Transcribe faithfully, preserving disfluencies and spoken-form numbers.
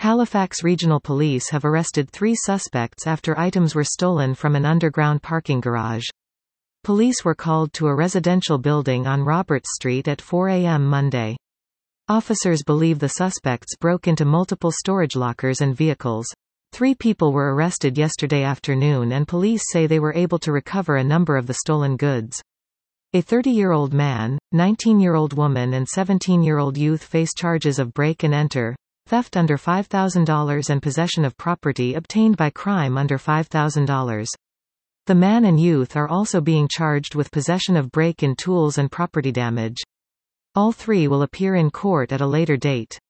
Halifax Regional Police have arrested three suspects after items were stolen from an underground parking garage. Police were called to a residential building on Roberts Street at four a m Monday. Officers believe the suspects broke into multiple storage lockers and vehicles. Three people were arrested yesterday afternoon and police say they were able to recover a number of the stolen goods. A thirty-year-old man, nineteen-year-old woman and seventeen-year-old youth face charges of break and enter, theft under five thousand dollars and possession of property obtained by crime under five thousand dollars. The man and youth are also being charged with possession of break-in tools and property damage. All three will appear in court at a later date.